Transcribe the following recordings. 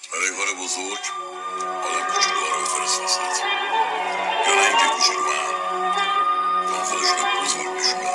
برای کار بزرگ آدم کوچولوها رو میفرست وسط، یا نه اینکه کوچولو من خودشون بزرگ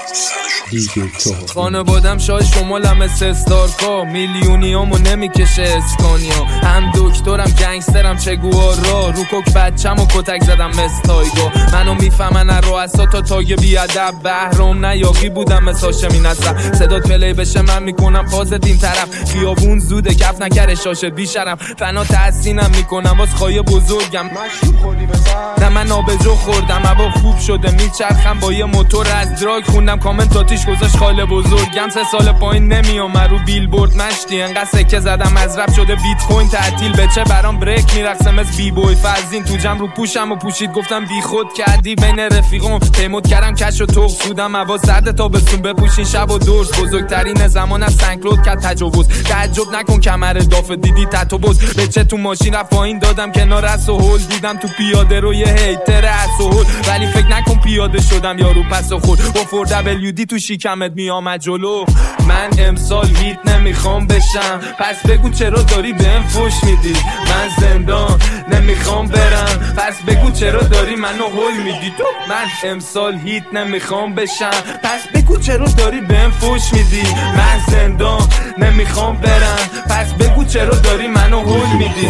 نشون بدن. خانوادم شای شمالم استارکا، میلیونیامو نمیکشه اسکانیا، هم دکترم گنگسترم چگوارا، رو کوک بچم و کتک زدم استایگا، منو میفهمن رؤسا تا تاگ بیادب، بهرام نیاقی بودم مساشمی نصب، صدات پلی بشه من میکنم پازت این طرف، خیابون زوده کف نکره شاشت بیشرم، فنا تحسینم میکنم باز خواهی بزرگم، مشروب خوردی بزن نه من آبجو خوردم، هوا خوب شده میچرخم با یه موتور از دراگ، خوندم کامنتاتیش گذاشت خاله بزرگم، 3 سال پایین نمیام رو بیلبورد مشتی، انقدر سکه زدم از رپ شده بیت کوین تعطیل، بچه برام بریک میرقصم از بی بوی فرزین، تو جمع رو پوشم و پوشید گفتم بی خود کردی بین رفیقام، پیمود کردم کش و توق سودم، هوا سرد تابستون بپوشین شب و دورس، بزرگترین زمان از سنکلود کرد تجاوز، تعجب نکن کمر دافه دیدی تتو بز، بچه تو ماشین رفت پایین دادم کنار از و هول، دیدم تو پیاده رو یه هیتر از و هول، ولی فکر نکن پیاده شدم یارو پس خود با 4WD تو شیکمت میامد جلو، من امسال هیت نمیخوام بشم، پس بگو چرا داری بهم فوش میدی، من زندان نمیخوام برم، پس بگو چرا داری منو هول میدی تو، من امسال هیت نمیخوام بشم، پس بگو چرا داری بهم فوش میدی، من زندان نمیخوام برم، پس بگو چرا داری منو هول میدی.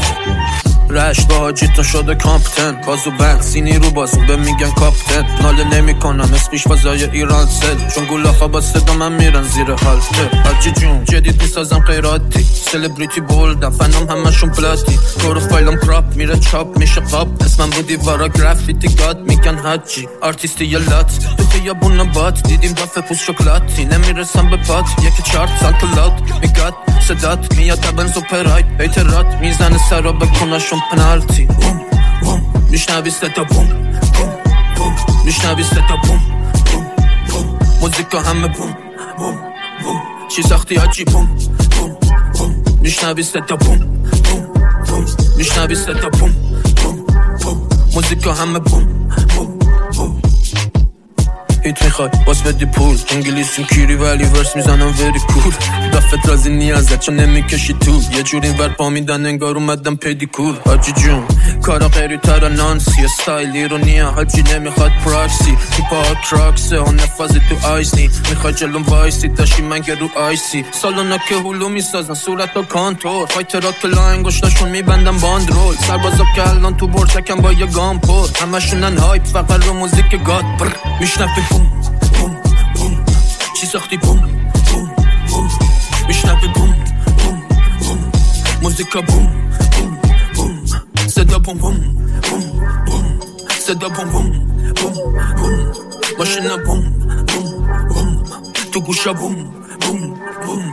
رشت با حاجی تا شده کامپتن، بازو بنسینی رو بازو به میگن کاپتن، ناله نمی کنم اسمش فضای ایران سل، چون گولاخا با صدا من میرن زیر حالته، حاجی جون جدید میسازم غیراتی، سلبریتی بولدم فنام همشون پلاتی، کورو فایلم کراپ میره چاپ میشه قاب، اسمم رو دیوارا گرافیتی گاد میگن حاجی، آرتیستی یه لات تو خیابون بات، دیدیم دافه پوست شکلاتی، نمیرسم به پات یکی 4 سانتلات میگاد، صدات میاد دبن سوپرایت، ایترات میزنه سرا بکناشون پنالتی، بوم بوم میشنوی صدا بوم بوم بوم، میشنوی صدا بوم بوم بوم، موزیکا همه بوم بوم بوم، چی ساختی آجی بوم بوم بوم، میشنوی صدا بوم بوم بوم، میشنوی صدا بوم بوم بوم، موزیکا همه بوم بوم بوم. هیت میخوای باز بدی پول، انگلیسیم کیری ولی ورس میزنم وری کول، دفت رازی نیازت چون نمیکشی تو، یه جور این ور پا میدن انگار اومدم پیدیکور، حاجی جون کارا غیری تر نانسی، استایل ایرونیه حاجی نمیخواد پراکسی، تو پا کراکسه و نفازی تو آیسنی، میخوای جلوم وایسی داشی من که رو آیسی، سالونا که هولو میسازن صورت و کانتور، فایترا که لا انگشتاشون میبندم باندرول، سربازا که الان تو برچکم با یه گام پر، همشونن هایپ فقط رو موزیک گاد، میشنفی بوم بوم بوم، چی ساختی بوم بوم بوم، میشنوی بوم بوم بوم، موزیکا بوم بوم بوم، صدا بوم بوم بوم بوم، صدا بوم بوم بوم بوم، ماشینا بوم بوم بوم، تو گوشا بوم بوم بوم،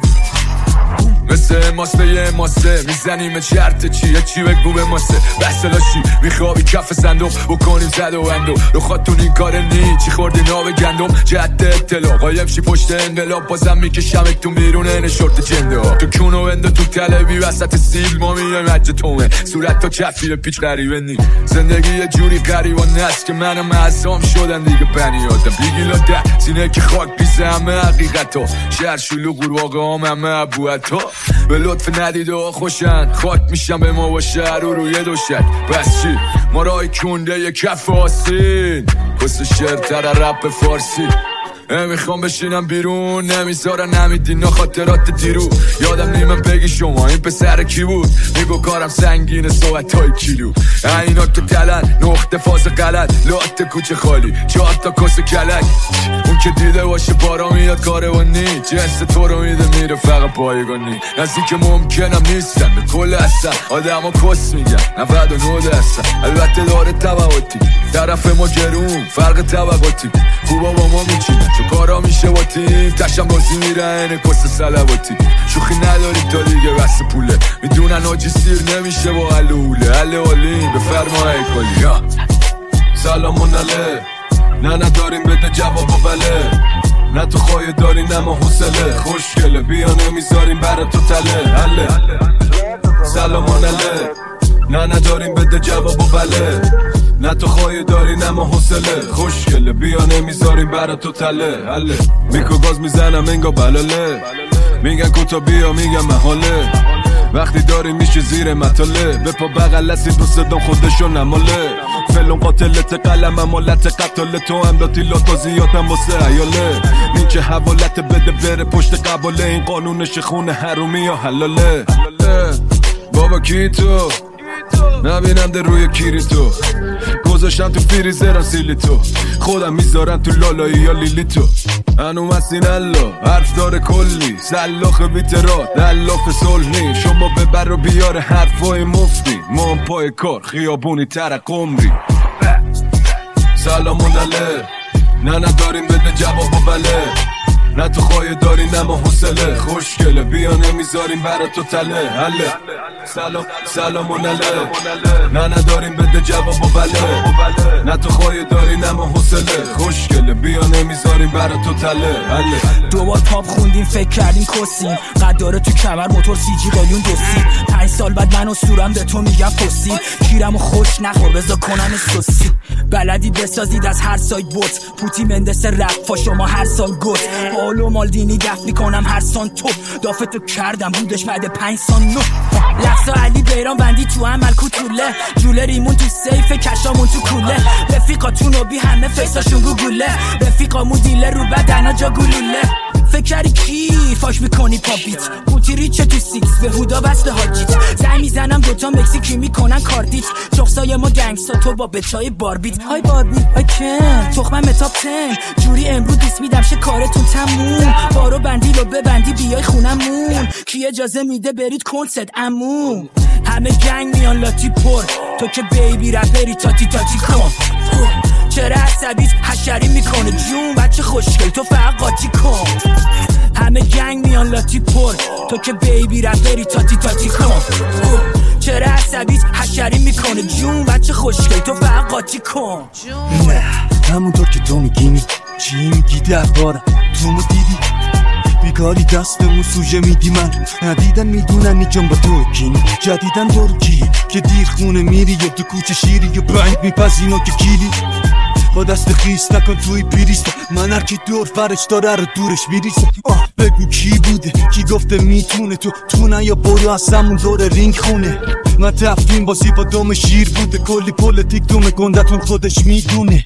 مثل ماسه یه ماسه میزنیم چرت چیه چی بگو به ماسه، بسلاشی میخوابی کف صندوق بکنیم زد و اندو، رو خاطون این کار نی چی خوردی ناو گندم، جد اطلاع قایم شی پشت انقلاب، بازم میکشمت تو بیرونه نشورت جنده ها، تو کونو انده تو تلوی وسط سیل، ما میایم عجه تومه صورت تا کفیر پیچ غریبه نی، زندگی یه جوری غریبانه است که منم اعصام شدن دیگه بنی آدم، بیگیلا ده سینه که خاک بیزه همه حقیقتا، شهر شلوغ قورباغه همه ابوعطا، به لطف ندیده ها خوشن خاک میشم به ما با شهر و روی دوشک، بس چی ما رای کنده یه کف آسین، کس شعرتر رپ فارسی، نمیخوام بشینم بیرون نمیذارن نمیدین خاطرات دیرو، یادم نیمم بگی شما این پسر کی بود، میگو کارم سنگینه صحبت های کیلو، اینا که تلن نقطه فاز غلط، لات کوچه خالی 4 تا کس کلک، اون که دیده باشه بارا میاد کاروانی، جنس تو رو میده میره فقط بایگانی، نزدیک ممکنم نیستم به کل اصلا، آدم ها کس میگن 99%، البته داره طبقاتی طرف ما گرون فرق طبقاتی، خوبا با ما میچینن چون کارا میشه با تیم، تشم بازی میرن کس سلواتی، شوخی نداری تا دیگه بس پوله، میدونن آجی سیر نمیشه با حلوله، حل حالیم بفرما ایکالی، سلامون علیه نه نداریم بده جواب و بله، نه تو خواهی داری نه ما حوصله، خوشگله بیا نمیذاریم برا تو تله، حله سلامون علیه نه نداریم بده جواب و بله، نه تو خواهی داری نه ما حوصله، خوشگله بیا نمیذاریم برا تو تله، حله میکو گاز میزنم انگا بلاله، میگن کوتا بیا میگن محاله، وقتی داری میشه زیر مطاله به پا بغل هستی تو صدام خودشو نماله فلون قاتلت قلم امالت قتل تو هم لاتی لاتا زیادم واسه عیاله این چه حوالت بده بره پشت قباله این قانونش خونه حرومی یا حلاله بابا کی تو نبینم در روی کیری تو گذاشتم تو فریزرم سیلی تو خودم میذارم تو لالایی یا لیلی تو انو مسین الله حرف داره کلی سلاخ بیترات دلاف صلحی شما ببر و بیار حرفای مفتی ما هم پای کار خیابونی ترق عمری سلامون علیه نه نداریم بده جواب و بله نه تو خواهی داری نما حسله خوشگله بیا نمیذاریم برا تو تله حله سلامون علیه نه نداریم بده جواب و بله نه تو خواهی داری نما حسله خوشگله بیا نمیذاریم برا تو تله حله دوبار پاپ خوندیم فکر کردیم کسیم قداره تو کمر موتور سیجی قایون دوستی 5 سال بعد من اسطورم به تو میگم پستی کیرمو خوش نخور بذار کنن سوسی بلدی بسازید از هر سایت بوت پوتی مندس رفت شما هر سال گوت پالو مالدینی دفت میکنم هر سان تو دافتو کردم بودش بعد 5 سال نو لحظا علی بیران بندی تو عمل کوتوله جوله ریمون تو سیف کشامون تو کوله رفیقاتون رو بی همه فیساشون گوگوله رفیقامون دیله رو بدنا جا گلوله فکری کی فاش میکنی پاپیت بوتی ریچه تو سیکس به هودا بسته حاجیت زنگ میزنم دوتا مکسیکی میکنن کاردیت چخصای ما گنگستا تو با بچای باربیت های باربیت های کن تخمم متاب 10 جوری امروز دیس میدم شه کارتون تموم بارو بندی رو ببندی بیای خونمون کی اجازه میده برید کنسرت عموم همه گنگ میان لاتی پر تو که بیبی رپری تاتی کن چرا عصبیت حشری میکنه جون بچه خوشگل تو فقط قاطی کن همه گنگ میان لاتی پر تو که بیبی رپری تاتی کن چرا عصبیت حشری میکنه جون بچه خوشگل تو فقط قاطی کن نه همونطور که تو میگی چی میگی دربارم تو مو دیدی بیکاری دستمو سوژه میدی من ندیدن میدونن نیجان با تو کینی جدیدن برو کی که دیر خونه میری یا تو کوچه شیری یا بنگ میپزینو که کیلی با دست خیست نکن توی پیریست من هرکی دور فرش داره رو دورش میریست بگو کی بوده کی گفته میتونه تو نه یا برو از همون دور رینگ خونه من تفکیم بازی با دام شیر بوده کلی پولتیک دومه گندتون خودش میدونه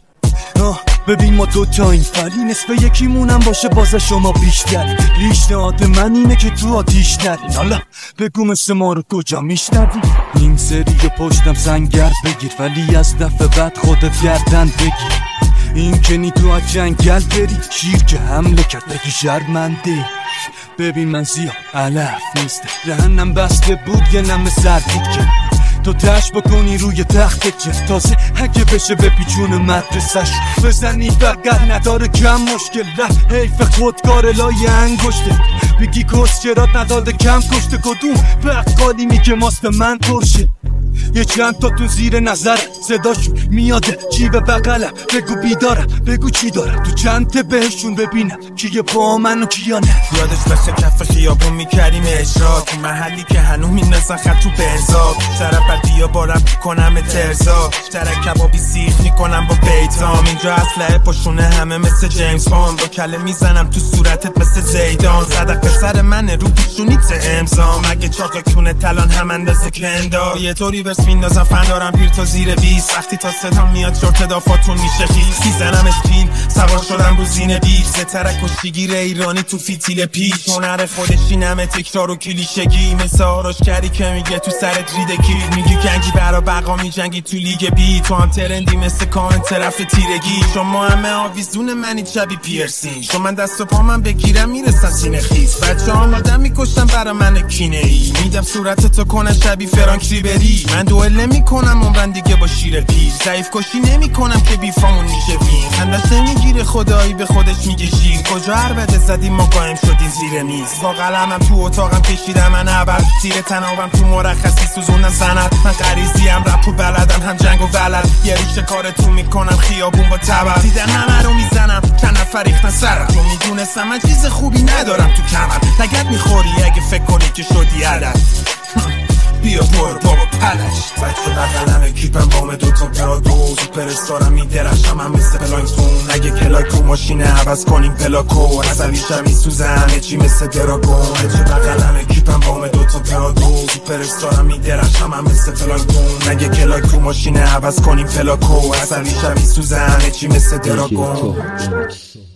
ببین ما دوتاییم ولی نصف یکیمونم باشه باز شما بیشتر پیشنهاد من اینه که تو آتیش نرین حالا بگو مثل ما رو کجا میشنوی این سری پشتم سنگر بگیر ولی از دفعه بعد خودت گردن بگیر این کنی تو از جنگل بری شیر که حمله کرد بگی شرمنده ببین من زیاد علف نیسته دهنم بسته بود یه نم سر بود که تو تش بکنی روی تخت چه تازه اگه بشه به پیچون مدرسش بزنی بقر نداره کم مشکل ره حیف خودکار لای انگشته بگی کس چرات نداده کم کشته کدوم بقالی میگه ماست من ترشه یه چند تا تو زیر نظر صداشون میاده چی به بقلم بگو بیدارم بگو چی دارم تو چند بهشون ببینم کیه با من و کیا نه یادش بشه کف خیابون میکردیم اجرا تو محلی که هنو میندازن خط تو بنزا طرف بردیا بارم کنم ترزا بیشتر کبابی سیخ میکنم با بیتام اینجا اسلحه پشونه همه مثل جیمز باند با کله میزنم تو صورتت مثل زیدان صدق پسر منه رو پیشونیت امضا مگه چاق کونه تلان هم اندازه کندا یه طوری برس میندازم فن دارم پیر تا زیر 20 وقتی تا صدا میاد شورت دافاتون میشه خیس میزنم اسپین سوار شدم رو زین بیف سترک و شیگیر ایرانی تو فیتیل پیش هنر خودشی نمه تکرار و کلیشگی مثل آراشکری که میگه تو سرت ریدگی میگی کنگی برا بقا میجنگی تو لیگ بی تو هم ترندی مثل کامن طرف تیرگی شما همه آویزون منی شبی پیرسین شما من دست و پا من بگیرم میرسن سینه خیز بچه ها آدم میکشتن برا من کینه ای میدم صورت تو کنن شبی فرانک ریبری من دوئل نمیکنم عمرن دیگه با شیر پیر ضعیف کشی نمیکنم که بیفامون میشه وین خندش نمیگیره خدایی به خودش میگه شیر کجا عربده زدیم ما قایم شدیم زیر میز با قلمم تو اتاقم کشیدم من عبر زیر تنابم تو مرخصی سوزوندم سند من غریزیم رپ و بلدم هم جنگ و بلد یه ریشه کارتون میکنم خیابون با تبر دیدن همه رو میزنم چند نفر ریختن سرم تو میدونستم من چیز خوبی ندارم تو کمر لگد میخوری اگه فکر کنی که شدی عدد بیا برو بابا پلش بچه بغلمه کیپم بام دوتا پرادو سوپر استارم میدرخشم هم مثل پلانکتون اگه کلاکو ماشینه عوض کنیم پلاکو عصبیشم میسوزه همه چی مثل دراگون بچه بغلمه کیپم بام دوتا پرادو سوپر استارم میدرخشم هم مثل پلانکتون اگه کلاکو ماشینه عوض کنیم پلاکو عصبیشم میسوزه همه چی مثل دراگون